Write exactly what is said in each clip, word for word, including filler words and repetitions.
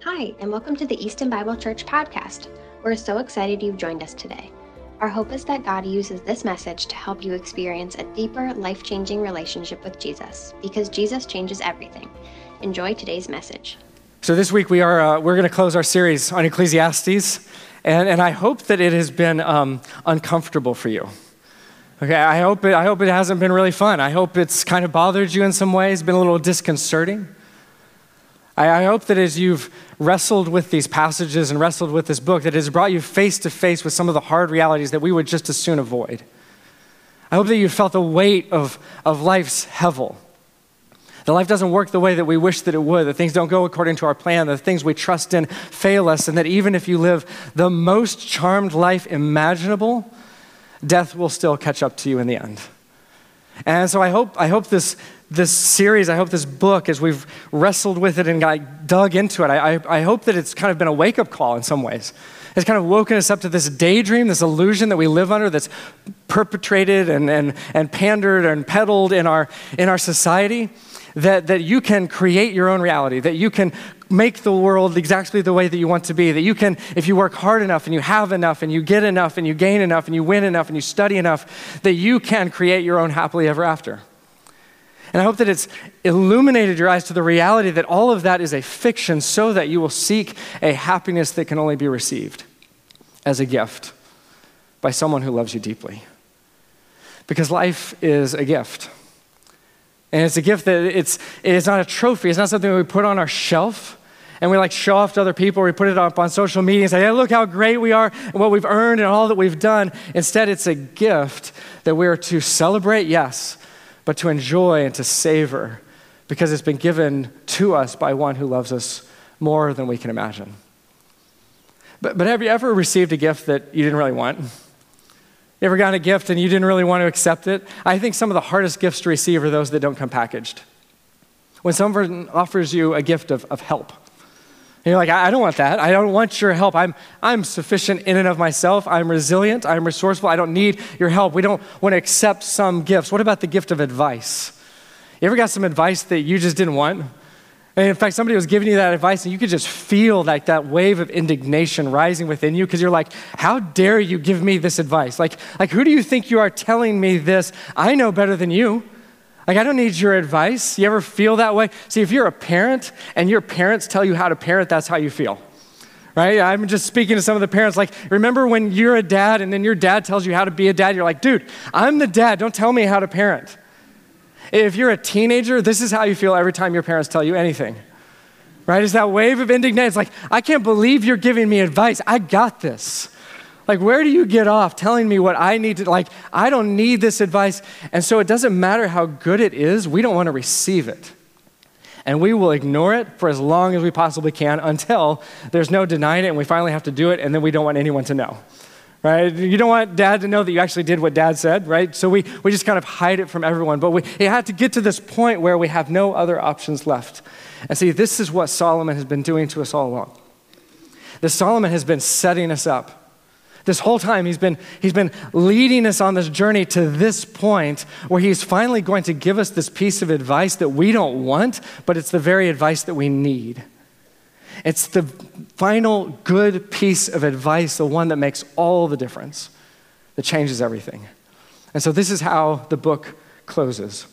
Hi, and welcome to the Easton Bible Church podcast. We're so excited you've joined us today. Our hope is that God uses this message to help you experience a deeper, life-changing relationship with Jesus, because Jesus changes everything. Enjoy today's message. So this week we are uh, we're going to close our series on Ecclesiastes, and, and I hope that it has been um, uncomfortable for you. Okay, I hope it, I hope it hasn't been really fun. I hope it's kind of bothered you in some ways, been a little disconcerting. I, I hope that as you've wrestled with these passages and wrestled with this book, that it has brought you face to face with some of the hard realities that we would just as soon avoid. I hope that you felt the weight of, of life's hevel. That life doesn't work the way that we wish that it would, that things don't go according to our plan, that the things we trust in fail us, and that even if you live the most charmed life imaginable, death will still catch up to you in the end. And so I hope I hope this this series, I hope this book, as we've wrestled with it and got dug into it, I, I, I hope that it's kind of been a wake-up call in some ways. It's kind of woken us up to this daydream, this illusion that we live under that's perpetrated and, and, and pandered and peddled in our, in our society, that, that you can create your own reality, that you can make the world exactly the way that you want to be, that you can, if you work hard enough and you have enough and you get enough and you gain enough and you win enough and you study enough, that you can create your own happily ever after. And I hope that it's illuminated your eyes to the reality that all of that is a fiction so that you will seek a happiness that can only be received as a gift by someone who loves you deeply. Because life is a gift. And it's a gift that it's, it's not a trophy. It's not something we put on our shelf and we like show off to other people, or we put it up on social media and say, hey, look how great we are and what we've earned and all that we've done. Instead, it's a gift that we are to celebrate, yes, but to enjoy and to savor, because it's been given to us by one who loves us more than we can imagine. But, but have you ever received a gift that you didn't really want? You ever got a gift and you didn't really want to accept it? I think some of the hardest gifts to receive are those that don't come packaged. When someone offers you a gift of, of help, and you're like, I don't want that. I don't want your help. I'm, I'm sufficient in and of myself. I'm resilient. I'm resourceful. I don't need your help. We don't want to accept some gifts. What about the gift of advice? You ever got some advice that you just didn't want? And in fact, somebody was giving you that advice and you could just feel like that wave of indignation rising within you because you're like, how dare you give me this advice? Like, like, who do you think you are telling me this? I know better than you. Like, I don't need your advice. You ever feel that way? See, if you're a parent and your parents tell you how to parent, that's how you feel, right? I'm just speaking to some of the parents, like, remember when you're a dad and then your dad tells you how to be a dad? You're like, dude, I'm the dad. Don't tell me how to parent. If you're a teenager, this is how you feel every time your parents tell you anything, right? It's that wave of indignation. It's like, I can't believe you're giving me advice. I got this. Like, where do you get off telling me what I need to, like, I don't need this advice. And so it doesn't matter how good it is, we don't want to receive it. And we will ignore it for as long as we possibly can until there's no denying it and we finally have to do it, and then we don't want anyone to know, right? You don't want dad to know that you actually did what dad said, right? So we, we just kind of hide it from everyone. But we it had to get to this point where we have no other options left. And see, this is what Solomon has been doing to us all along. This Solomon has been setting us up. This whole time, he's been, he's been leading us on this journey to this point where he's finally going to give us this piece of advice that we don't want, but it's the very advice that we need. It's the final good piece of advice, the one that makes all the difference, that changes everything. And so this is how the book closes.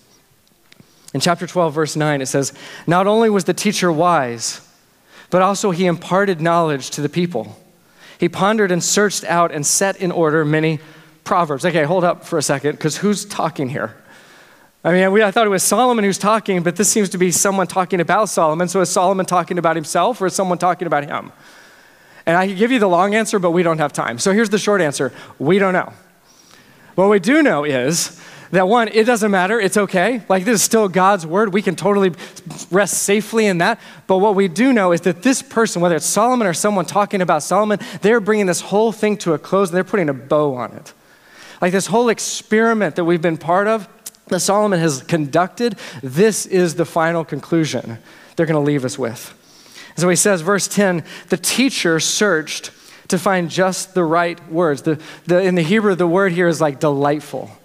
In chapter twelve, verse nine, it says, not only was the teacher wise, but also he imparted knowledge to the people. He pondered and searched out and set in order many proverbs. Okay, hold up for a second, because who's talking here? I mean, we, I thought it was Solomon who's talking, but this seems to be someone talking about Solomon. So is Solomon talking about himself, or is someone talking about him? And I could give you the long answer, but we don't have time. So here's the short answer. We don't know. What we do know is that, one, it doesn't matter. It's okay. Like, this is still God's word. We can totally rest safely in that. But what we do know is that this person, whether it's Solomon or someone talking about Solomon, they're bringing this whole thing to a close and they're putting a bow on it. Like, this whole experiment that we've been part of, that Solomon has conducted, this is the final conclusion they're going to leave us with. So he says, verse ten, the teacher searched to find just the right words. The, the, in the Hebrew, the word here is like delightful.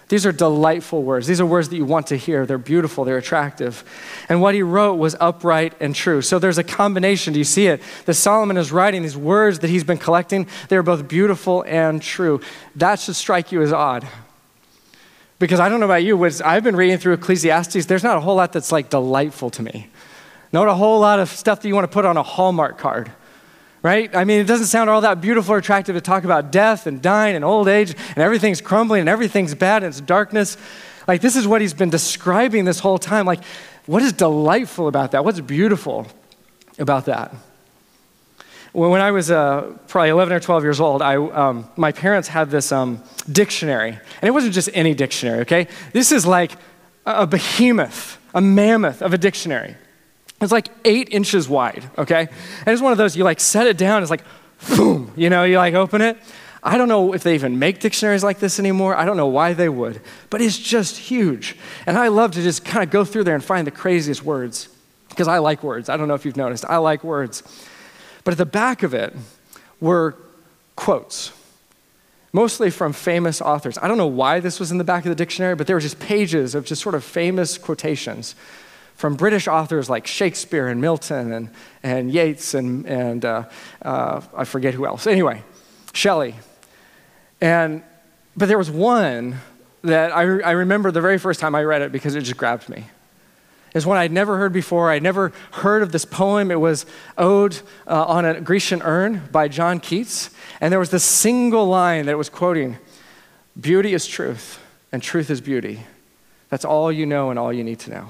These are delightful words. These are words that you want to hear. They're beautiful. They're attractive. And what he wrote was upright and true. So there's a combination. Do you see it? That Solomon is writing these words that he's been collecting. They're both beautiful and true. That should strike you as odd. Because I don't know about you, but I've been reading through Ecclesiastes. There's not a whole lot that's like delightful to me. Not a whole lot of stuff that you want to put on a Hallmark card. Right? I mean, it doesn't sound all that beautiful or attractive to talk about death and dying and old age and everything's crumbling and everything's bad and it's darkness. Like, this is what he's been describing this whole time. Like, what is delightful about that? What's beautiful about that? Well, when I was uh, probably eleven or twelve years old, I, um, my parents had this um, dictionary. And it wasn't just any dictionary, okay? This is like a behemoth, a mammoth of a dictionary. It's like eight inches wide, okay? And it's one of those, you like set it down, it's like, boom, you know, you like open it. I don't know if they even make dictionaries like this anymore. I don't know why they would, but it's just huge. And I love to just kind of go through there and find the craziest words, because I like words. I don't know if you've noticed, I like words. But at the back of it were quotes, mostly from famous authors. I don't know why this was in the back of the dictionary, but there were just pages of just sort of famous quotations from British authors like Shakespeare and Milton and, and Yeats and, and uh, uh, I forget who else. Anyway, Shelley. And, but there was one that I, I remember the very first time I read it because it just grabbed me. It's one I'd never heard before. I'd never heard of this poem. It was Ode uh, on a Grecian Urn by John Keats. And there was this single line that it was quoting, "Beauty is truth, and truth is beauty. That's all you know and all you need to know."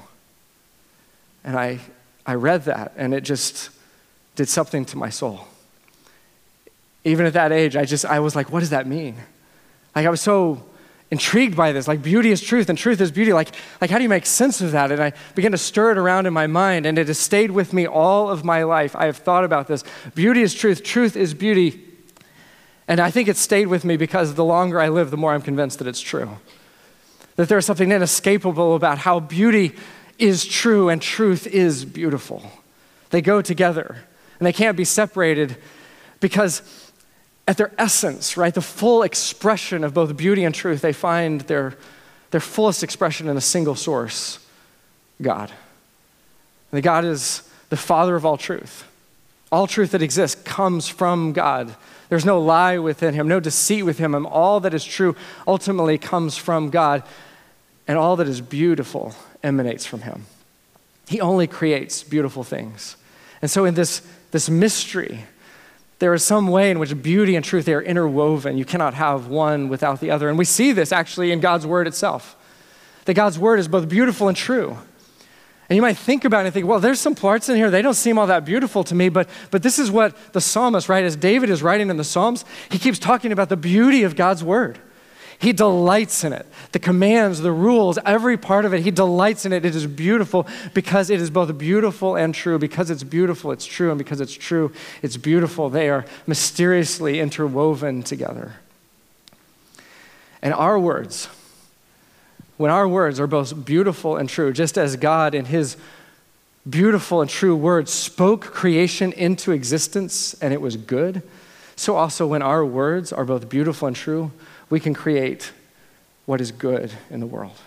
And I, I read that, and it just did something to my soul. Even at that age, I just, I was like, what does that mean? Like, I was so intrigued by this, like beauty is truth and truth is beauty. Like, like how do you make sense of that? And I began to stir it around in my mind, and it has stayed with me all of my life. I have thought about this. Beauty is truth, truth is beauty. And I think it stayed with me because the longer I live, the more I'm convinced that it's true. That there's something inescapable about how beauty is true and truth is beautiful. They go together, and they can't be separated because at their essence, right, the full expression of both beauty and truth, they find their, their fullest expression in a single source, God. And God is the Father of all truth. All truth that exists comes from God. There's no lie within him, no deceit with him. And all that is true ultimately comes from God. And all that is beautiful emanates from him. He only creates beautiful things. And so in this, this mystery, there is some way in which beauty and truth, they are interwoven. You cannot have one without the other. And we see this actually in God's word itself. That God's word is both beautiful and true. And you might think about it and think, well, there's some parts in here, they don't seem all that beautiful to me, but, but this is what the psalmist, right, as David is writing in the Psalms, he keeps talking about the beauty of God's word. He delights in it. The commands, the rules, every part of it, he delights in it. It is beautiful because it is both beautiful and true. Because it's beautiful, it's true. And because it's true, it's beautiful. They are mysteriously interwoven together. And our words, when our words are both beautiful and true, just as God in his beautiful and true word spoke creation into existence and it was good, so also when our words are both beautiful and true, we can create what is good in the world.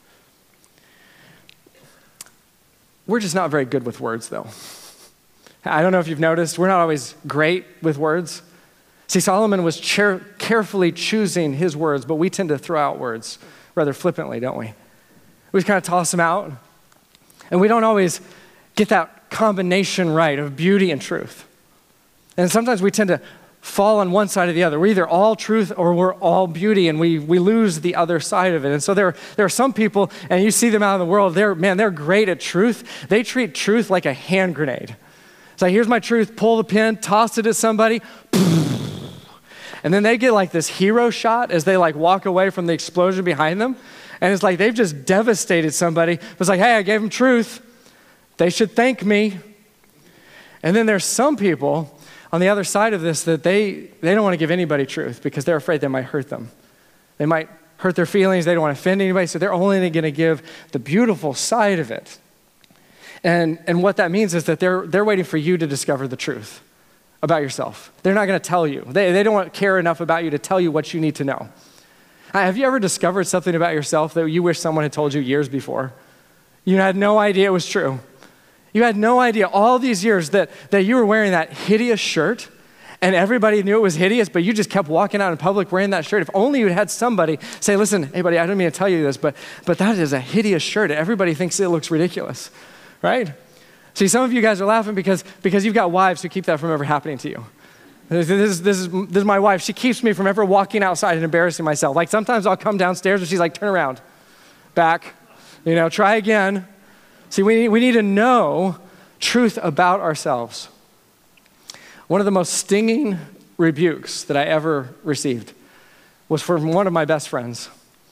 We're just not very good with words, though. I don't know if you've noticed, we're not always great with words. See, Solomon was chair- carefully choosing his words, but we tend to throw out words rather flippantly, don't we? We just kind of toss them out, and we don't always get that combination right of beauty and truth. And sometimes we tend to fall on one side or the other. We're either all truth or we're all beauty, and we we lose the other side of it. And so there, there are some people, and you see them out in the world, they're, man, they're great at truth. They treat truth like a hand grenade. It's like, here's my truth, pull the pin, toss it at somebody, and then they get like this hero shot as they like walk away from the explosion behind them. And it's like they've just devastated somebody. It's like, hey, I gave them truth. They should thank me. And then there's some people on the other side of this that they, they don't want to give anybody truth because they're afraid they might hurt them. They might hurt their feelings. They don't want to offend anybody, so they're only going to give the beautiful side of it. And, and what that means is that they're, they're waiting for you to discover the truth about yourself. They're not going to tell you. They, they don't want, care enough about you to tell you what you need to know. Have you ever discovered something about yourself that you wish someone had told you years before? You had no idea it was true. You had no idea all these years that, that you were wearing that hideous shirt and everybody knew it was hideous, but you just kept walking out in public wearing that shirt. If only you had somebody say, listen, hey buddy, I don't mean to tell you this, but, but that is a hideous shirt. Everybody thinks it looks ridiculous, right? See, some of you guys are laughing because, because you've got wives who keep that from ever happening to you. This is, this, is, this is my wife. She keeps me from ever walking outside and embarrassing myself. Like sometimes I'll come downstairs and she's like, turn around, back, you know, try again. See, we need, we need to know truth about ourselves. One of the most stinging rebukes that I ever received was from one of my best friends.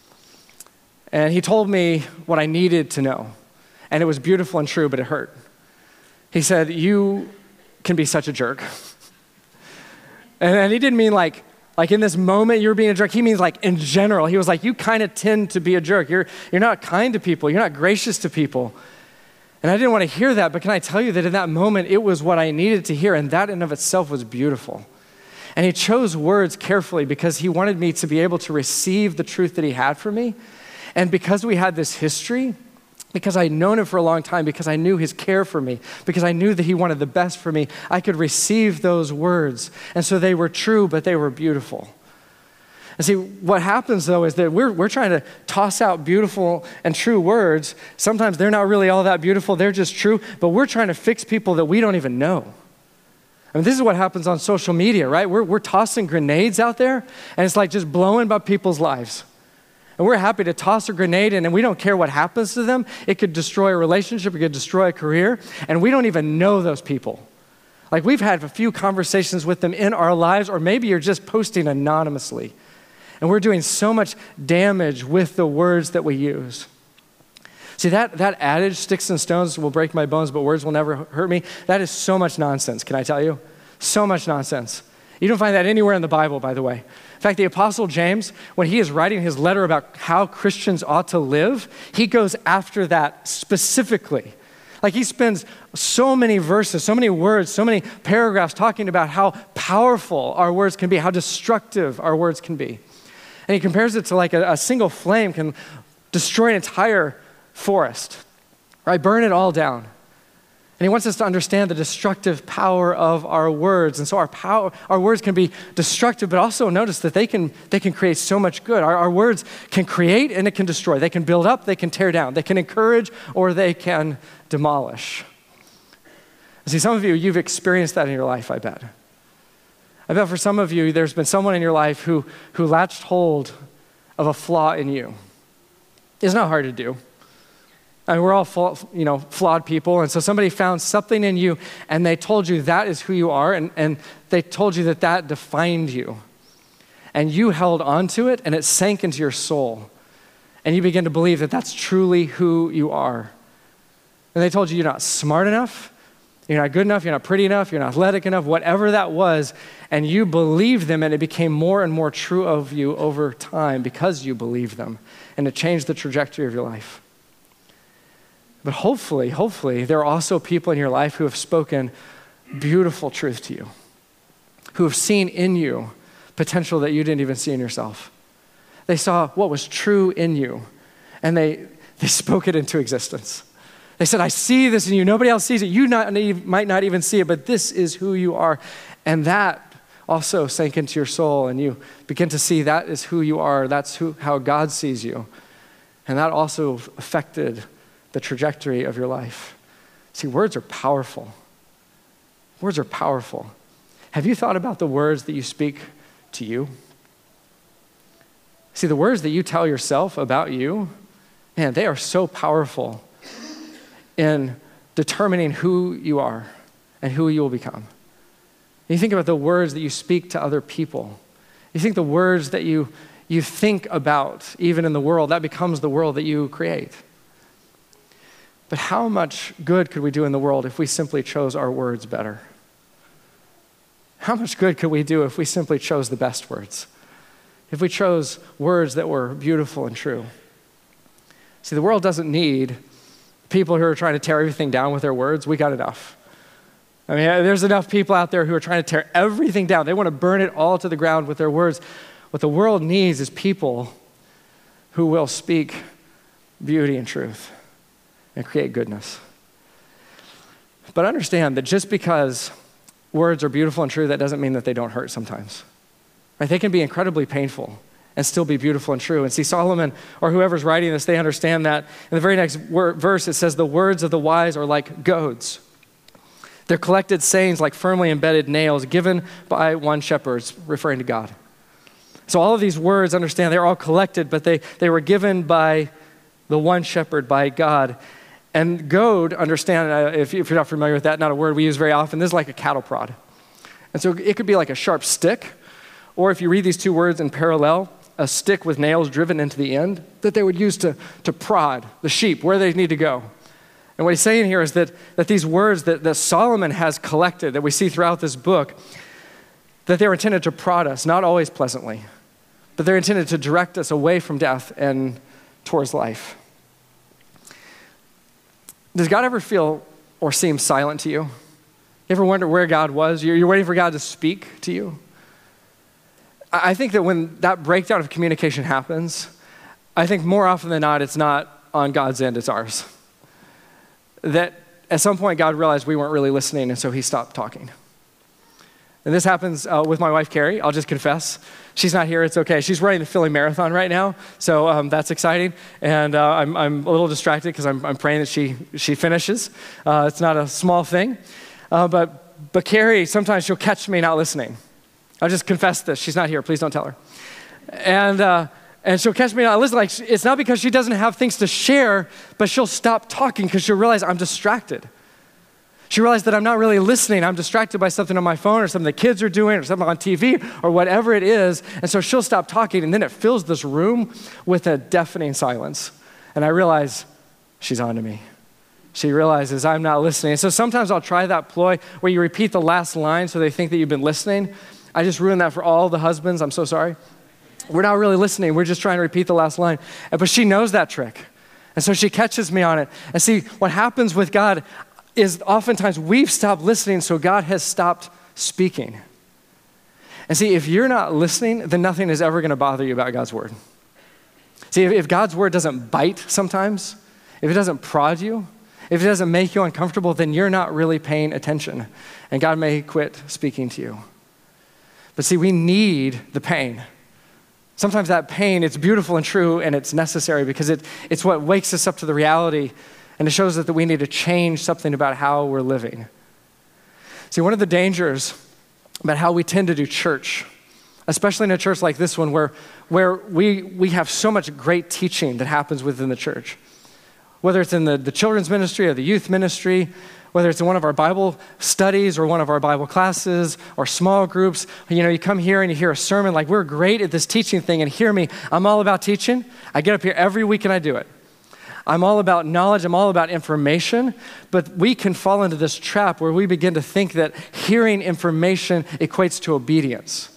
And he told me what I needed to know. And it was beautiful and true, but it hurt. He said, you can be such a jerk. and, and he didn't mean like, like in this moment you're being a jerk. He means like in general. He was like, you kind of tend to be a jerk. You're, you're not kind to people. You're not gracious to people. And I didn't want to hear that, but can I tell you that in that moment, it was what I needed to hear, and that in of itself was beautiful. And he chose words carefully because he wanted me to be able to receive the truth that he had for me. And because we had this history, because I'd known him for a long time, because I knew his care for me, because I knew that he wanted the best for me, I could receive those words. And so they were true, but they were beautiful. And see, what happens though is that we're, we're trying to toss out beautiful and true words. Sometimes they're not really all that beautiful, they're just true, but we're trying to fix people that we don't even know. I mean, this is what happens on social media, right? We're, we're tossing grenades out there, and it's like just blowing up people's lives. And we're happy to toss a grenade in, and we don't care what happens to them. It could destroy a relationship, it could destroy a career, and we don't even know those people. Like we've had a few conversations with them in our lives, or maybe you're just posting anonymously. And we're doing so much damage with the words that we use. See, that, that adage, sticks and stones will break my bones, but words will never hurt me, that is so much nonsense, can I tell you? So much nonsense. You don't find that anywhere in the Bible, by the way. In fact, the Apostle James, when he is writing his letter about how Christians ought to live, he goes after that specifically. Like he spends so many verses, so many words, so many paragraphs talking about how powerful our words can be, how destructive our words can be. And he compares it to like a, a single flame can destroy an entire forest, right? Burn it all down. And he wants us to understand the destructive power of our words. And so our power, our words can be destructive, but also notice that they can, they can create so much good. Our, our words can create and it can destroy. They can build up, they can tear down. They can encourage or they can demolish. See, some of you, you've experienced that in your life, I bet. I bet for some of you, there's been someone in your life who, who latched hold of a flaw in you. It's not hard to do. I mean, we're all flaw, you know, flawed people, and so somebody found something in you, and they told you that is who you are, and, and they told you that that defined you. And you held on to it, and it sank into your soul. And you begin to believe that that's truly who you are. And they told you you're not smart enough, you're not good enough, you're not pretty enough, you're not athletic enough, whatever that was, and you believed them, and it became more and more true of you over time because you believed them, and it changed the trajectory of your life. But hopefully, hopefully, there are also people in your life who have spoken beautiful truth to you, who have seen in you potential that you didn't even see in yourself. They saw what was true in you, and they, they spoke it into existence. They said, I see this in you. Nobody else sees it. You not, might not even see it, but this is who you are. And that also sank into your soul, and you begin to see that is who you are. That's who, how God sees you. And that also affected the trajectory of your life. See, words are powerful. Words are powerful. Have you thought about the words that you speak to you? See, the words that you tell yourself about you, man, they are so powerful in determining who you are and who you will become. You think about the words that you speak to other people. You think the words that you, you think about, even in the world, that becomes the world that you create. But how much good could we do in the world if we simply chose our words better? How much good could we do if we simply chose the best words? If we chose words that were beautiful and true? See, the world doesn't need people who are trying to tear everything down with their words. We got enough. I mean, there's enough people out there who are trying to tear everything down. They want to burn it all to the ground with their words. What the world needs is people who will speak beauty and truth and create goodness. But understand that just because words are beautiful and true, that doesn't mean that they don't hurt sometimes. Right? They can be incredibly painful and still be beautiful and true. And see, Solomon, or whoever's writing this, they understand that. In the very next wor- verse, it says, the words of the wise are like goads. They're collected sayings like firmly embedded nails given by one shepherd, referring to God. So all of these words, understand, they're all collected, but they, they were given by the one shepherd, by God. And goad, understand, uh, if, if you're not familiar with that, not a word we use very often, this is like a cattle prod. And so it could be like a sharp stick, or if you read these two words in parallel, a stick with nails driven into the end that they would use to, to prod the sheep where they need to go. And what he's saying here is that, that these words that, that Solomon has collected, that we see throughout this book, that they're intended to prod us, not always pleasantly, but they're intended to direct us away from death and towards life. Does God ever feel or seem silent to you? You ever wonder where God was? You're, you're waiting for God to speak to you? I think that when that breakdown of communication happens, I think more often than not, it's not on God's end, it's ours. That at some point, God realized we weren't really listening, and so he stopped talking. And this happens uh, with my wife, Carrie. I'll just confess. She's not here. It's okay. She's running the Philly Marathon right now, so um, that's exciting. And uh, I'm, I'm a little distracted because I'm, I'm praying that she she finishes. Uh, it's not a small thing. Uh, but, but Carrie, sometimes she'll catch me not listening. I'll just confess this. She's not here. Please don't tell her. And uh, and she'll catch me not listening. Like, it's not because she doesn't have things to share, but she'll stop talking because she'll realize I'm distracted. She realized that I'm not really listening. I'm distracted by something on my phone or something the kids are doing or something on T V or whatever it is. And so she'll stop talking, and then it fills this room with a deafening silence. And I realize she's on to me. She realizes I'm not listening. And so sometimes I'll try that ploy where you repeat the last line so they think that you've been listening. I just ruined that for all the husbands. I'm so sorry. We're not really listening. We're just trying to repeat the last line. But she knows that trick. And so she catches me on it. And see, what happens with God is oftentimes we've stopped listening, so God has stopped speaking. And see, if you're not listening, then nothing is ever going to bother you about God's word. See, if, if God's word doesn't bite sometimes, if it doesn't prod you, if it doesn't make you uncomfortable, then you're not really paying attention. And God may quit speaking to you. But see, we need the pain. Sometimes that pain, it's beautiful and true, and it's necessary because it, it's what wakes us up to the reality, and it shows us that we need to change something about how we're living. See, one of the dangers about how we tend to do church, especially in a church like this one where, where we, we have so much great teaching that happens within the church, whether it's in the, the children's ministry or the youth ministry, whether it's in one of our Bible studies or one of our Bible classes or small groups. You know, you come here and you hear a sermon like, we're great at this teaching thing, and hear me, I'm all about teaching. I get up here every week and I do it. I'm all about knowledge, I'm all about information, but we can fall into this trap where we begin to think that hearing information equates to obedience.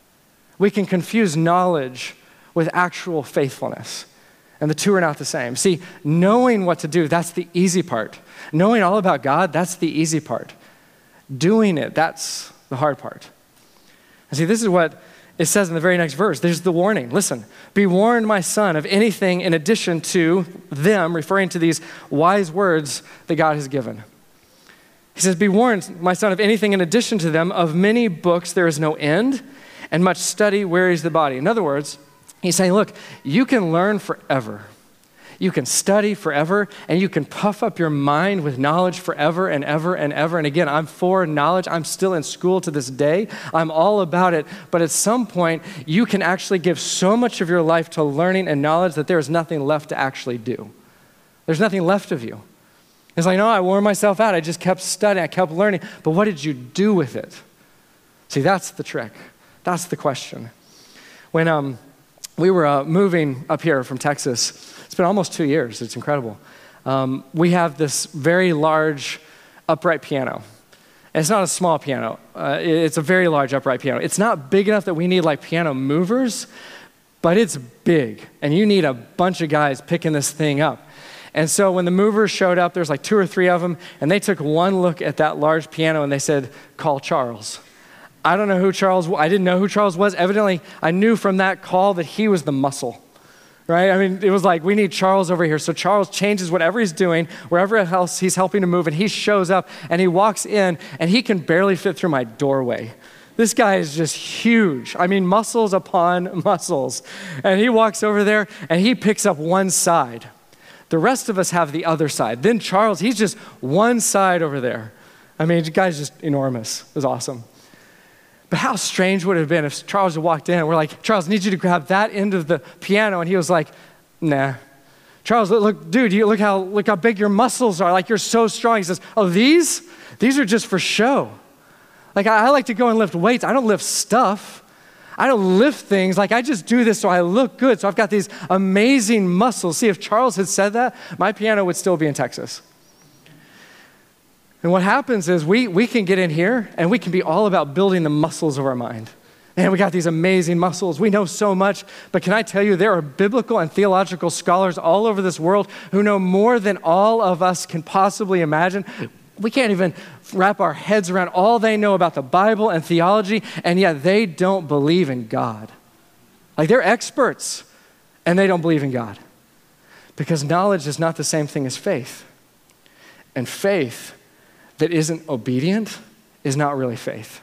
We can confuse knowledge with actual faithfulness, and the two are not the same. See, knowing what to do, that's the easy part. Knowing all about God, that's the easy part. Doing it, that's the hard part. And see, this is what it says in the very next verse. There's the warning. Listen, be warned, my son, of anything in addition to them, referring to these wise words that God has given. He says, be warned, my son, of anything in addition to them. Of many books there is no end, and much study wearies the body. In other words, he's saying, look, you can learn forever. You can study forever, and you can puff up your mind with knowledge forever and ever and ever. And again, I'm for knowledge. I'm still in school to this day. I'm all about it. But at some point, you can actually give so much of your life to learning and knowledge that there is nothing left to actually do. There's nothing left of you. It's like, no, I wore myself out. I just kept studying. I kept learning. But what did you do with it? See, that's the trick. That's the question. When um, we were uh, moving up here from Texas, it's been almost two years. It's incredible. Um, we have this very large upright piano. And it's not a small piano. Uh, it's a very large upright piano. It's not big enough that we need like piano movers, but it's big. And you need a bunch of guys picking this thing up. And so when the movers showed up, there's like two or three of them, and they took one look at that large piano and they said, call Charles. I don't know who Charles was. I didn't know who Charles was. Evidently, I knew from that call that he was the muscle. right? I mean, it was like, we need Charles over here. So Charles changes whatever he's doing, wherever else he's helping to move, and he shows up, and he walks in, and he can barely fit through my doorway. This guy is just huge. I mean, muscles upon muscles. And he walks over there, and he picks up one side. The rest of us have the other side. Then Charles, he's just one side over there. I mean, the guy's just enormous. It was awesome. But how strange would it have been if Charles had walked in and we're like, Charles, I need you to grab that end of the piano. And he was like, nah. Charles, look, look dude, you, look, how, look how big your muscles are. Like, you're so strong. He says, oh, these? These are just for show. Like, I, I like to go and lift weights. I don't lift stuff. I don't lift things. Like, I just do this so I look good. So I've got these amazing muscles. See, if Charles had said that, my piano would still be in Texas. And what happens is we, we can get in here and we can be all about building the muscles of our mind. Man, we got these amazing muscles. We know so much. But can I tell you, there are biblical and theological scholars all over this world who know more than all of us can possibly imagine. We can't even wrap our heads around all they know about the Bible and theology, and yet they don't believe in God. Like, they're experts, and they don't believe in God. Because knowledge is not the same thing as faith. And faith that isn't obedient is not really faith.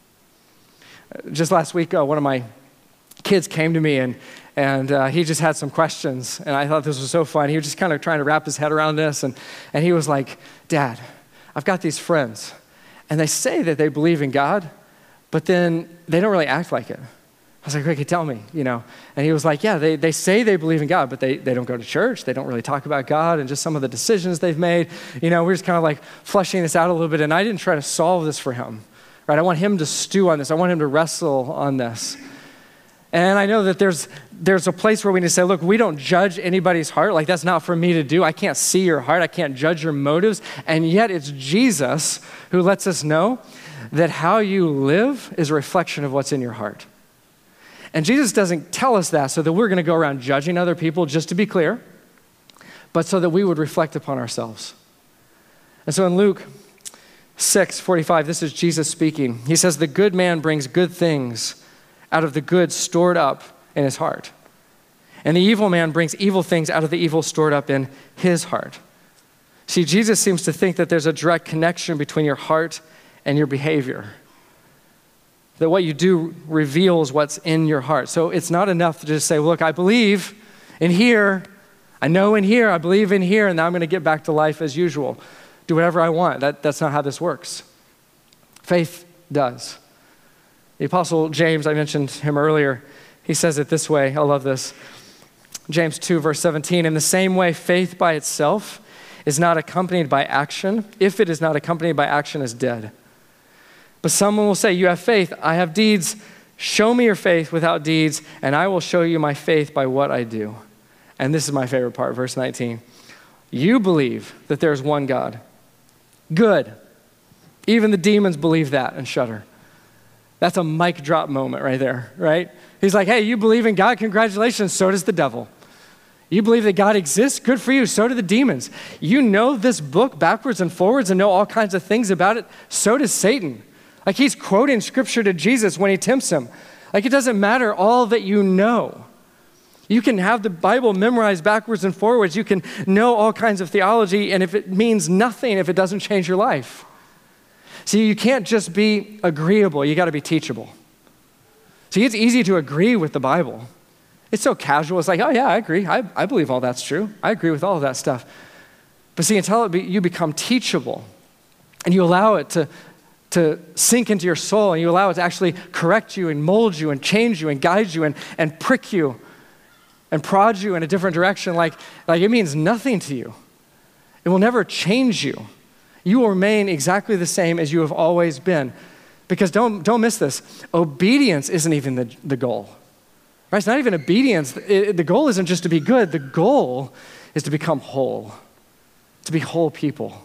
Just last week, uh, one of my kids came to me and and uh, he just had some questions, and I thought this was so fun. He was just kind of trying to wrap his head around this, and, and he was like, Dad, I've got these friends, and they say that they believe in God, but then they don't really act like it. I was like, okay, tell me, you know. And he was like, yeah, they, they say they believe in God, but they, they don't go to church. They don't really talk about God and just some of the decisions they've made. You know, we're just kind of like fleshing this out a little bit, and I didn't try to solve this for him, right? I want him to stew on this. I want him to wrestle on this. And I know that there's there's a place where we need to say, look, we don't judge anybody's heart. Like, that's not for me to do. I can't see your heart. I can't judge your motives. And yet it's Jesus who lets us know that how you live is a reflection of what's in your heart. And Jesus doesn't tell us that so that we're going to go around judging other people, just to be clear, but so that we would reflect upon ourselves. And so in Luke six forty-five, this is Jesus speaking. He says, the good man brings good things out of the good stored up in his heart. And the evil man brings evil things out of the evil stored up in his heart. See, Jesus seems to think that there's a direct connection between your heart and your behavior. That what you do reveals what's in your heart. So it's not enough to just say, look, I believe in here, I know in here, I believe in here, and now I'm going to get back to life as usual. Do whatever I want. That, that's not how this works. Faith does. The Apostle James, I mentioned him earlier, he says it this way. I love this. James two, verse seventeen, in the same way, faith by itself is not accompanied by action. If it is not accompanied by action, is dead. But someone will say, you have faith, I have deeds. Show me your faith without deeds, and I will show you my faith by what I do. And this is my favorite part, verse nineteen. You believe that there's one God. Good. Even the demons believe that and shudder. That's a mic drop moment right there, right? He's like, hey, you believe in God? Congratulations, so does the devil. You believe that God exists? Good for you, so do the demons. You know this book backwards and forwards and know all kinds of things about it? So does Satan. Like, he's quoting scripture to Jesus when he tempts him. Like, it doesn't matter all that you know. You can have the Bible memorized backwards and forwards. You can know all kinds of theology, and if it means nothing, if it doesn't change your life. See, you can't just be agreeable. You got to be teachable. See, it's easy to agree with the Bible. It's so casual. It's like, oh, yeah, I agree. I, I believe all that's true. I agree with all of that stuff. But see, until it be, you become teachable and you allow it to, to sink into your soul and you allow it to actually correct you and mold you and change you and guide you and, and prick you and prod you in a different direction, like, like it means nothing to you. It will never change you. You will remain exactly the same as you have always been. Because don't, don't miss this. Obedience isn't even the, the goal. Right? It's not even obedience. It, the goal isn't just to be good. The goal is to become whole, to be whole people.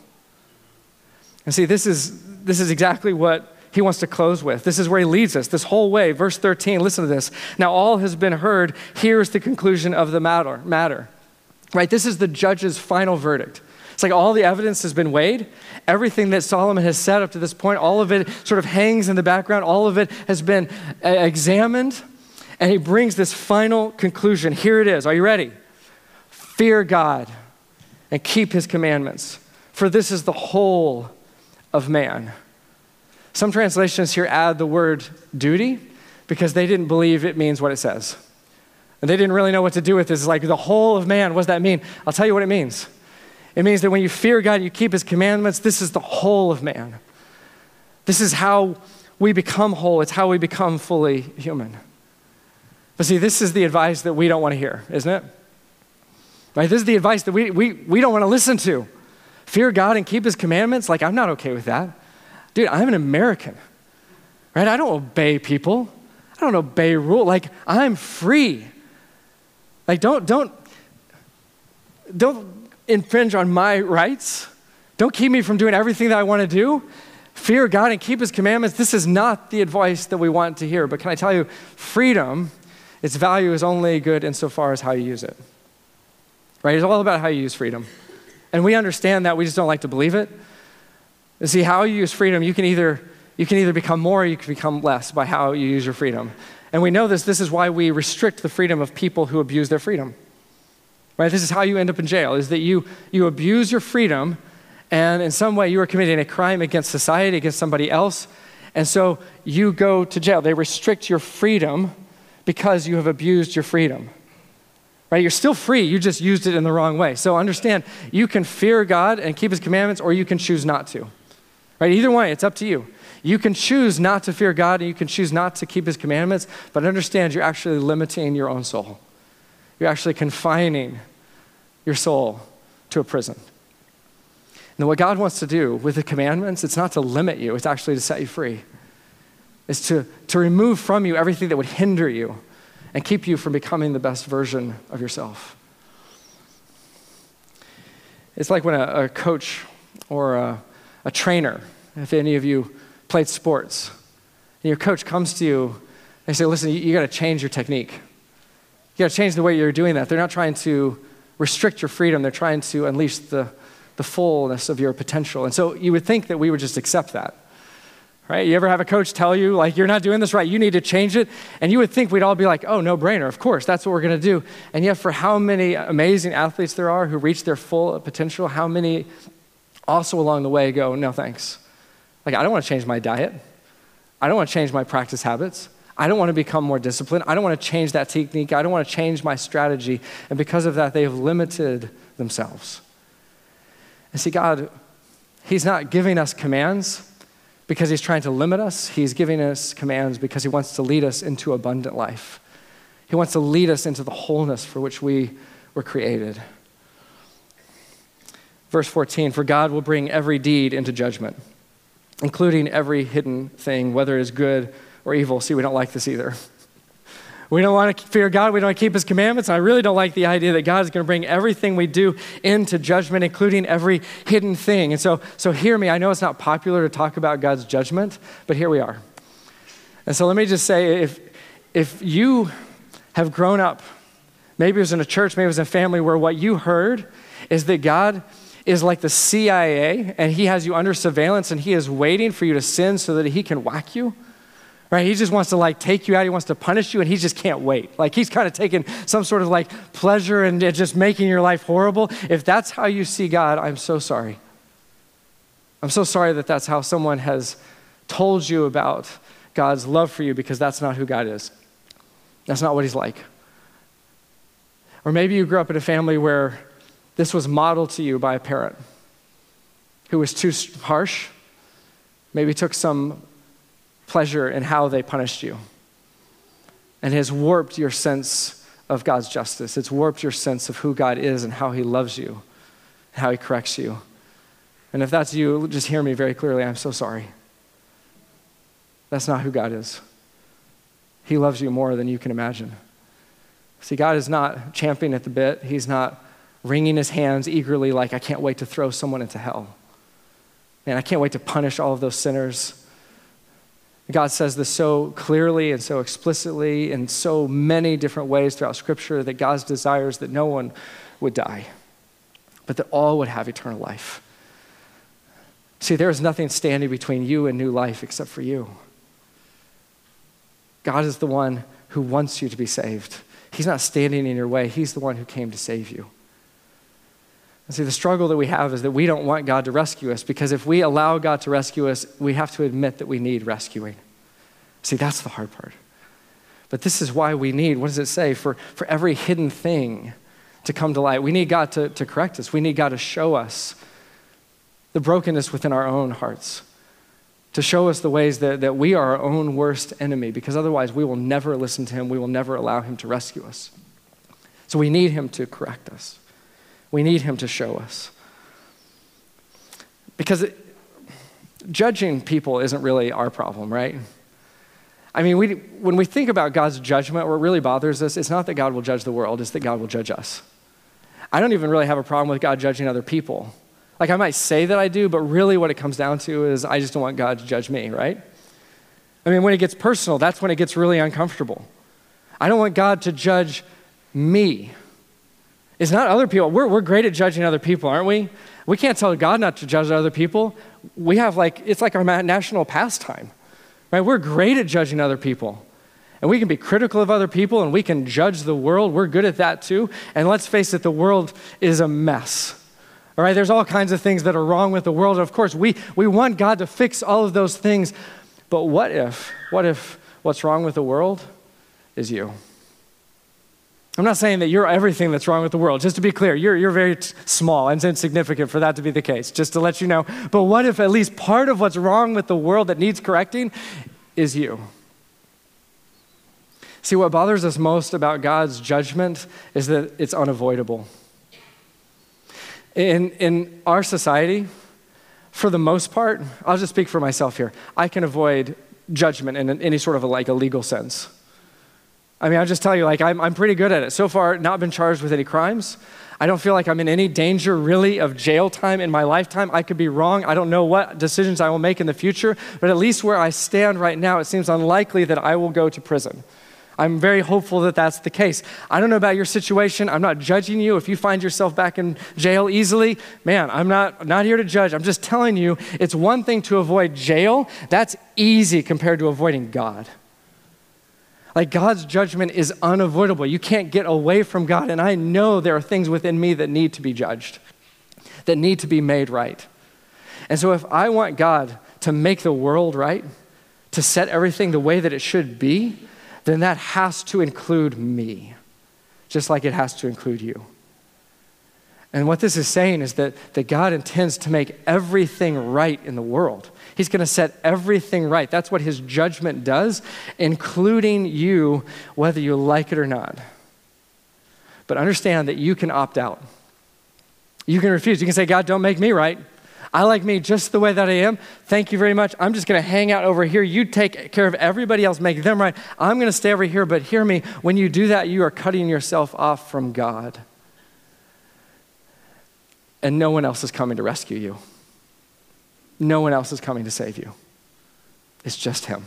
And see, this is, this is exactly what he wants to close with. This is where he leads us this whole way. Verse thirteen, listen to this. Now all has been heard. Here's the conclusion of the matter. matter. Right? This is the judge's final verdict. It's like all the evidence has been weighed. Everything that Solomon has said up to this point, all of it sort of hangs in the background. All of it has been uh, examined. And he brings this final conclusion. Here it is. Are you ready? Fear God and keep his commandments, for this is the whole of man. Some translations here add the word duty because they didn't believe it means what it says. And they didn't really know what to do with this. It's like the whole of man. What does that mean? I'll tell you what it means. It means that when you fear God, you keep his commandments, this is the whole of man. This is how we become whole. It's how we become fully human. But see, this is the advice that we don't want to hear, isn't it? Right? This is the advice that we, we, we don't want to listen to. Fear God and keep his commandments? Like, I'm not okay with that. Dude, I'm an American, right? I don't obey people. I don't obey rules. Like, I'm free. Like, don't, don't, don't infringe on my rights. Don't keep me from doing everything that I want to do. Fear God and keep his commandments. This is not the advice that we want to hear. But can I tell you, freedom, its value is only good insofar as how you use it. Right? It's all about how you use freedom. And we understand that, we just don't like to believe it. You see, how you use freedom, you can either you can either become more or you can become less by how you use your freedom. And we know this, this is why we restrict the freedom of people who abuse their freedom. Right? This is how you end up in jail, is that you you abuse your freedom, and in some way you are committing a crime against society, against somebody else, and so you go to jail. They restrict your freedom because you have abused your freedom. Right? You're still free, you just used it in the wrong way. So understand, you can fear God and keep his commandments, or you can choose not to. Right? Either way, it's up to you. You can choose not to fear God and you can choose not to keep his commandments, but understand you're actually limiting your own soul. You're actually confining your soul to a prison. And what God wants to do with the commandments, it's not to limit you, it's actually to set you free. It's to, to remove from you everything that would hinder you and keep you from becoming the best version of yourself. It's like when a, a coach or a, a trainer, if any of you played sports, and your coach comes to you, they say, listen, you, you gotta change your technique. You gotta change the way you're doing that. They're not trying to restrict your freedom, they're trying to unleash the, the fullness of your potential. And so you would think that we would just accept that. Right? You ever have a coach tell you, like, you're not doing this right, you need to change it? And you would think we'd all be like, oh, no brainer, of course, that's what we're gonna do. And yet for how many amazing athletes there are who reach their full potential, how many also along the way go, no thanks. Like, I don't wanna change my diet. I don't wanna change my practice habits. I don't wanna become more disciplined. I don't wanna change that technique. I don't wanna change my strategy. And because of that, they have limited themselves. And see, God, he's not giving us commands because he's trying to limit us. He's giving us commands because he wants to lead us into abundant life. He wants to lead us into the wholeness for which we were created. Verse fourteen, for God will bring every deed into judgment, including every hidden thing, whether it is good or evil. See, we don't like this either. We don't want to fear God. We don't want to keep his commandments. I really don't like the idea that God is going to bring everything we do into judgment, including every hidden thing. And so, so hear me. I know it's not popular to talk about God's judgment, but here we are. And so let me just say, if, if you have grown up, maybe it was in a church, maybe it was in a family where what you heard is that God is like the C I A and he has you under surveillance and he is waiting for you to sin so that he can whack you. Right? He just wants to like take you out. He wants to punish you and he just can't wait. Like he's kind of taking some sort of like pleasure in just making your life horrible. If that's how you see God, I'm so sorry. I'm so sorry that that's how someone has told you about God's love for you, because that's not who God is. That's not what he's like. Or maybe you grew up in a family where this was modeled to you by a parent who was too harsh, maybe took some pleasure in how they punished you, and has warped your sense of God's justice. It's warped your sense of who God is and how he loves you and how he corrects you. And if that's you, just hear me very clearly. I'm so sorry. That's not who God is. He loves you more than you can imagine. See, God is not champing at the bit. He's not wringing his hands eagerly like, I can't wait to throw someone into hell. Man, I can't wait to punish all of those sinners. God says this so clearly and so explicitly in so many different ways throughout Scripture, that God's desire is that no one would die, but that all would have eternal life. See, there is nothing standing between you and new life except for you. God is the one who wants you to be saved. He's not standing in your way. He's the one who came to save you. And see, the struggle that we have is that we don't want God to rescue us, because if we allow God to rescue us, we have to admit that we need rescuing. See, that's the hard part. But this is why we need, what does it say? For, for every hidden thing to come to light. We need God to, to correct us. We need God to show us the brokenness within our own hearts, to show us the ways that, that we are our own worst enemy, because otherwise we will never listen to him. We will never allow him to rescue us. So we need him to correct us. We need him to show us. Because it, judging people isn't really our problem, right? I mean, we, when we think about God's judgment, what really bothers us, it's not that God will judge the world, it's that God will judge us. I don't even really have a problem with God judging other people. Like, I might say that I do, but really what it comes down to is I just don't want God to judge me, right? I mean, when it gets personal, that's when it gets really uncomfortable. I don't want God to judge me. It's not other people. We're, we're great at judging other people, aren't we? We can't tell God not to judge other people. We have like, it's like our national pastime, right? We're great at judging other people. And we can be critical of other people, and we can judge the world. We're good at that too. And let's face it, the world is a mess. All right, there's all kinds of things that are wrong with the world. Of course, we, we want God to fix all of those things. But what if, what if what's wrong with the world is you? I'm not saying that you're everything that's wrong with the world. Just to be clear, you're, you're very t- small and insignificant for that to be the case, just to let you know. But what if at least part of what's wrong with the world that needs correcting is you? See, what bothers us most about God's judgment is that it's unavoidable. In, in our society, for the most part, I'll just speak for myself here, I can avoid judgment in any sort of a, like a legal sense. I mean, I'll just tell you, like, I'm, I'm pretty good at it. So far, not been charged with any crimes. I don't feel like I'm in any danger, really, of jail time in my lifetime. I could be wrong. I don't know what decisions I will make in the future, but at least where I stand right now, it seems unlikely that I will go to prison. I'm very hopeful that that's the case. I don't know about your situation. I'm not judging you. If you find yourself back in jail easily, man, I'm not, not here to judge. I'm just telling you, it's one thing to avoid jail. That's easy compared to avoiding God. Like, God's judgment is unavoidable. You can't get away from God. And I know there are things within me that need to be judged, that need to be made right. And so if I want God to make the world right, to set everything the way that it should be, then that has to include me, just like it has to include you. And what this is saying is that, that God intends to make everything right in the world. He's going to set everything right. That's what his judgment does, including you, whether you like it or not. But understand that you can opt out. You can refuse. You can say, God, don't make me right. I like me just the way that I am. Thank you very much. I'm just going to hang out over here. You take care of everybody else, make them right. I'm going to stay over here, but hear me. When you do that, you are cutting yourself off from God. And no one else is coming to rescue you. No one else is coming to save you. It's just him.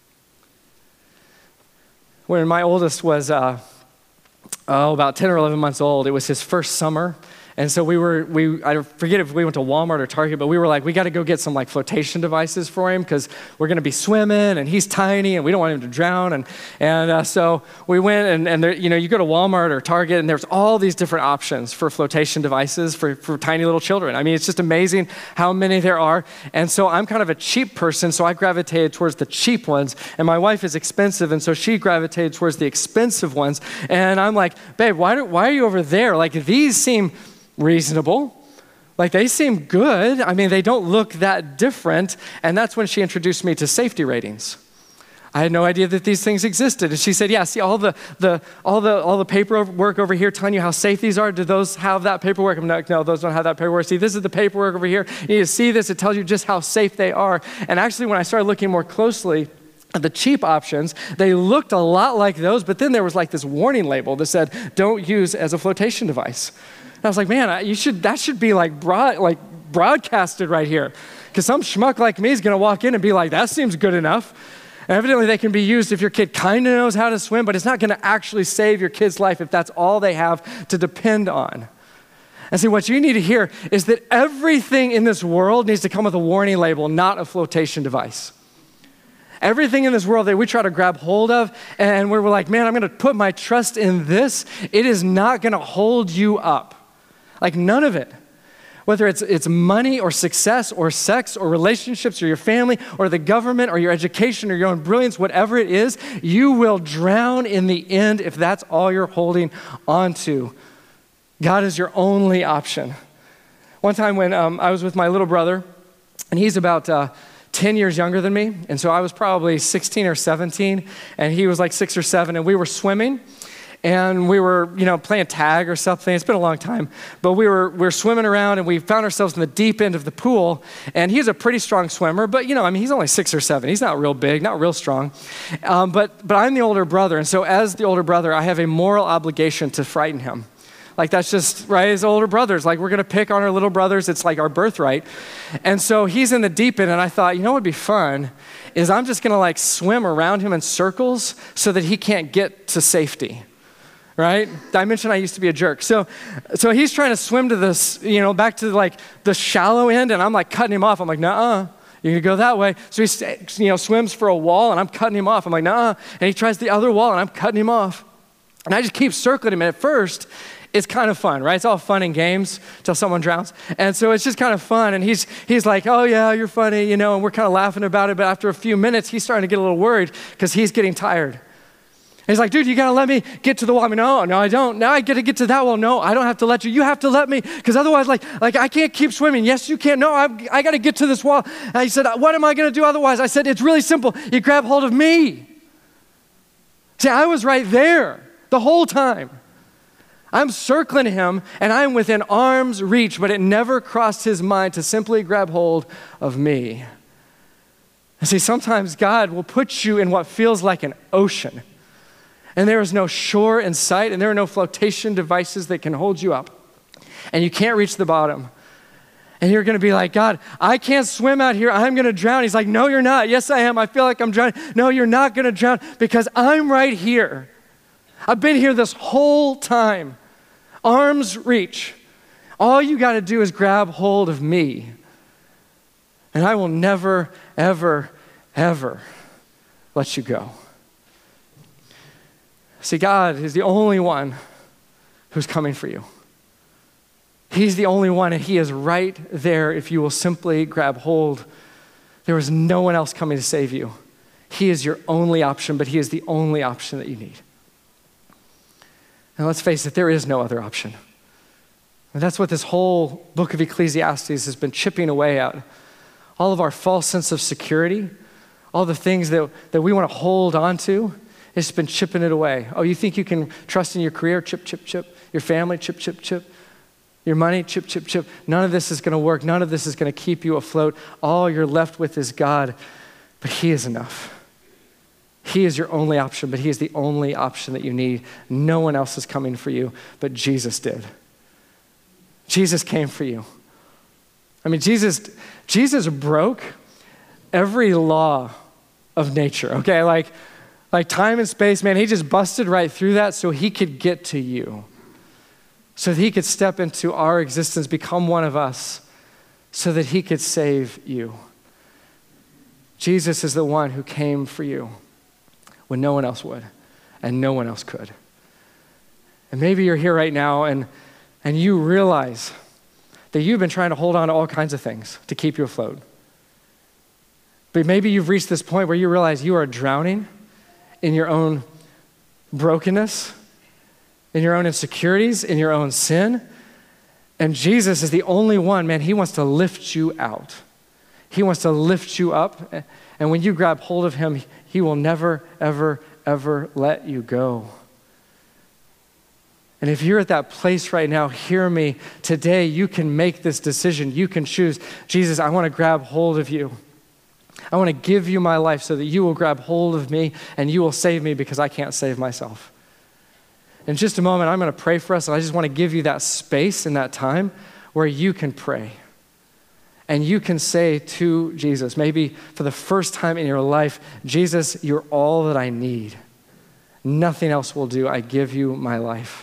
When my oldest was uh, oh, about ten or eleven months old, it was his first summer. And so we were, we I forget if we went to Walmart or Target, but we were like, we got to go get some like flotation devices for him because we're going to be swimming and he's tiny and we don't want him to drown. And and uh, so we went and, and there, you know, you go to Walmart or Target and there's all these different options for flotation devices for, for tiny little children. I mean, it's just amazing how many there are. And so I'm kind of a cheap person, so I gravitated towards the cheap ones. And my wife is expensive, and so she gravitated towards the expensive ones. And I'm like, babe, why, do, why are you over there? Like, these seem reasonable. Like, they seem good. I mean, they don't look that different. And that's when she introduced me to safety ratings. I had no idea that these things existed. And she said, yeah, see all the, the, all the, all the paperwork over here telling you how safe these are. Do those have that paperwork? I'm like, no, those don't have that paperwork. See, this is the paperwork over here. You need to see this. It tells you just how safe they are. And actually, when I started looking more closely at the cheap options, they looked a lot like those, but then there was like this warning label that said, don't use as a flotation device. And I was like, man, you should, that should be like broad, like broadcasted right here. Because some schmuck like me is going to walk in and be like, that seems good enough. And evidently they can be used if your kid kind of knows how to swim, but it's not going to actually save your kid's life if that's all they have to depend on. And see, what you need to hear is that everything in this world needs to come with a warning label, not a flotation device. Everything in this world that we try to grab hold of and we're like, man, I'm going to put my trust in this, it is not going to hold you up. Like none of it. Whether it's it's money or success or sex or relationships or your family or the government or your education or your own brilliance, whatever it is, you will drown in the end if that's all you're holding on to. God is your only option. One time when um, I was with my little brother, and he's about uh, ten years younger than me, and so I was probably sixteen or seventeen, and he was like six or seven, and we were swimming. And we were, you know, playing tag or something. It's been a long time. But we were we were swimming around, and we found ourselves in the deep end of the pool. And he's a pretty strong swimmer. But, you know, I mean, he's only six or seven. He's not real big, not real strong. Um, but but I'm the older brother. And so as the older brother, I have a moral obligation to frighten him. Like, that's just, right, as older brothers. Like, we're going to pick on our little brothers. It's like our birthright. And so he's in the deep end, and I thought, you know what would be fun is I'm just going to, like, swim around him in circles so that he can't get to safety. Right? I mentioned I used to be a jerk. So so he's trying to swim to this, you know, back to like the shallow end, and I'm like cutting him off. I'm like, nuh-uh, you're gonna go that way. So he, you know, swims for a wall, and I'm cutting him off. I'm like, nuh-uh. And he tries the other wall, and I'm cutting him off. And I just keep circling him. And at first, it's kind of fun, right? It's all fun and games till someone drowns. And so it's just kind of fun. And he's he's like, oh yeah, you're funny, you know, and we're kind of laughing about it. But after a few minutes, he's starting to get a little worried because he's getting tired. He's like, dude, you gotta let me get to the wall. I mean, no, no, I don't. Now I get to get to that wall. No, I don't have to let you. You have to let me, because otherwise, like, like I can't keep swimming. Yes, you can. No, I, I gotta get to this wall. And he said, what am I gonna do otherwise? I said, it's really simple. You grab hold of me. See, I was right there the whole time. I'm circling him, and I'm within arm's reach, but it never crossed his mind to simply grab hold of me. And see, sometimes God will put you in what feels like an ocean. And there is no shore in sight, and there are no flotation devices that can hold you up. And you can't reach the bottom. And you're gonna be like, God, I can't swim out here, I'm gonna drown. He's like, no, you're not. Yes, I am, I feel like I'm drowning. No, you're not gonna drown because I'm right here. I've been here this whole time. Arm's reach. All you gotta do is grab hold of me. And I will never, ever, ever let you go. See, God is the only one who's coming for you. He's the only one, and he is right there if you will simply grab hold. There is no one else coming to save you. He is your only option, but he is the only option that you need. And let's face it, there is no other option. And that's what this whole book of Ecclesiastes has been chipping away at. All of our false sense of security, all the things that, that we want to hold on to, it's been chipping it away. Oh, you think you can trust in your career? Chip, chip, chip. Your family? Chip, chip, chip. Your money? Chip, chip, chip. None of this is going to work. None of this is going to keep you afloat. All you're left with is God, but he is enough. He is your only option, but he is the only option that you need. No one else is coming for you, but Jesus did. Jesus came for you. I mean, Jesus, Jesus broke every law of nature, okay? Like, Like time and space, man, he just busted right through that so he could get to you. So that he could step into our existence, become one of us, so that he could save you. Jesus is the one who came for you when no one else would, and no one else could. And maybe you're here right now and, and you realize that you've been trying to hold on to all kinds of things to keep you afloat. But maybe you've reached this point where you realize you are drowning in your own brokenness, in your own insecurities, in your own sin. And Jesus is the only one, man, he wants to lift you out. He wants to lift you up. And when you grab hold of him, he will never, ever, ever let you go. And if you're at that place right now, hear me. Today, you can make this decision. You can choose, Jesus, I want to grab hold of you. I want to give you my life so that you will grab hold of me and you will save me because I can't save myself. In just a moment, I'm going to pray for us, and I just want to give you that space and that time where you can pray. And you can say to Jesus, maybe for the first time in your life, Jesus, you're all that I need. Nothing else will do. I give you my life.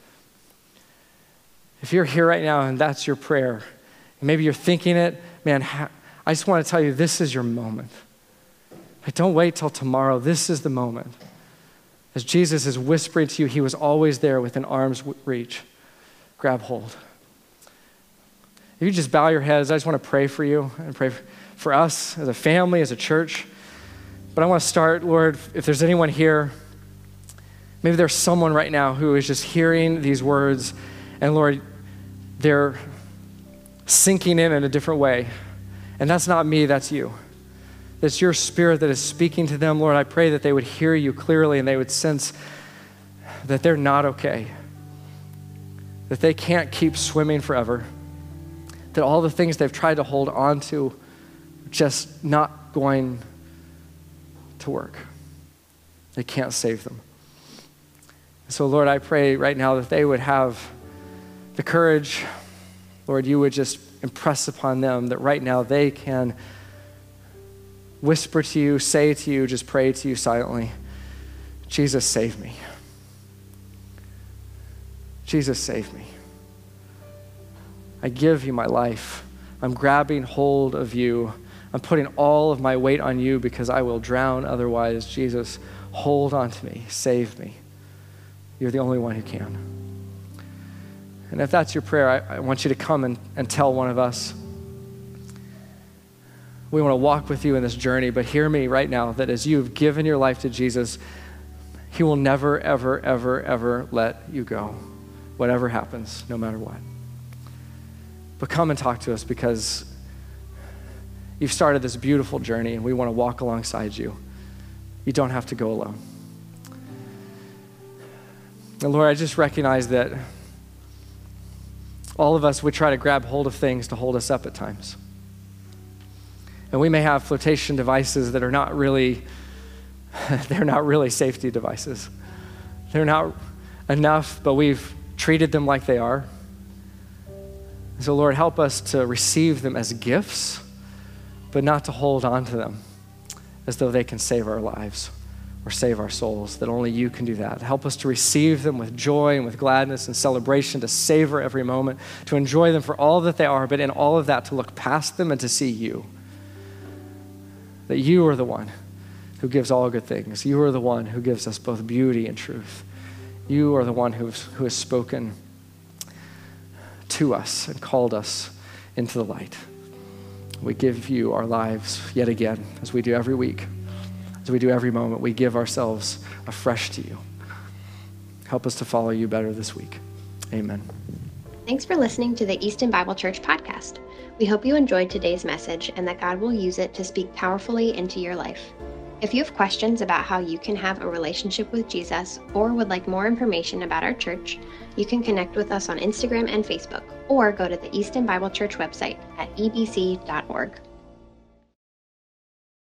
If you're here right now and that's your prayer, maybe you're thinking it, man, ha- I just want to tell you, this is your moment. Like, don't wait till tomorrow. This is the moment. As Jesus is whispering to you, he was always there within arm's reach. Grab hold. If you just bow your heads, I just want to pray for you and pray for us as a family, as a church. But I want to start, Lord, if there's anyone here, maybe there's someone right now who is just hearing these words, and Lord, they're sinking in in a different way. And that's not me, that's you. It's your Spirit that is speaking to them. Lord, I pray that they would hear you clearly and they would sense that they're not okay, that they can't keep swimming forever, that all the things they've tried to hold on to are just not going to work. They can't save them. So, Lord, I pray right now that they would have the courage, Lord, you would just impress upon them that right now they can whisper to you, say to you, just pray to you silently, Jesus, save me. Jesus, save me. I give you my life. I'm grabbing hold of you. I'm putting all of my weight on you because I will drown otherwise. Jesus, hold on to me. Save me. You're the only one who can. And if that's your prayer, I, I want you to come and, and tell one of us. We want to walk with you in this journey, but hear me right now that as you've given your life to Jesus, he will never, ever, ever, ever let you go, whatever happens, no matter what. But come and talk to us because you've started this beautiful journey and we want to walk alongside you. You don't have to go alone. And Lord, I just recognize that all of us would try to grab hold of things to hold us up at times. And we may have flotation devices that are not really, they're not really safety devices. They're not enough, but we've treated them like they are. So Lord, help us to receive them as gifts, but not to hold on to them as though they can save our lives or save our souls, that only you can do that. Help us to receive them with joy and with gladness and celebration, to savor every moment, to enjoy them for all that they are, but in all of that, to look past them and to see you. That you are the one who gives all good things. You are the one who gives us both beauty and truth. You are the one who's, who has spoken to us and called us into the light. We give you our lives yet again, as we do every week, as we do every moment. We give ourselves afresh to you. Help us to follow you better this week. Amen. Thanks for listening to the Easton Bible Church podcast. We hope you enjoyed today's message and that God will use it to speak powerfully into your life. If you have questions about how you can have a relationship with Jesus or would like more information about our church, you can connect with us on Instagram and Facebook or go to the Easton Bible Church website at e b c dot org.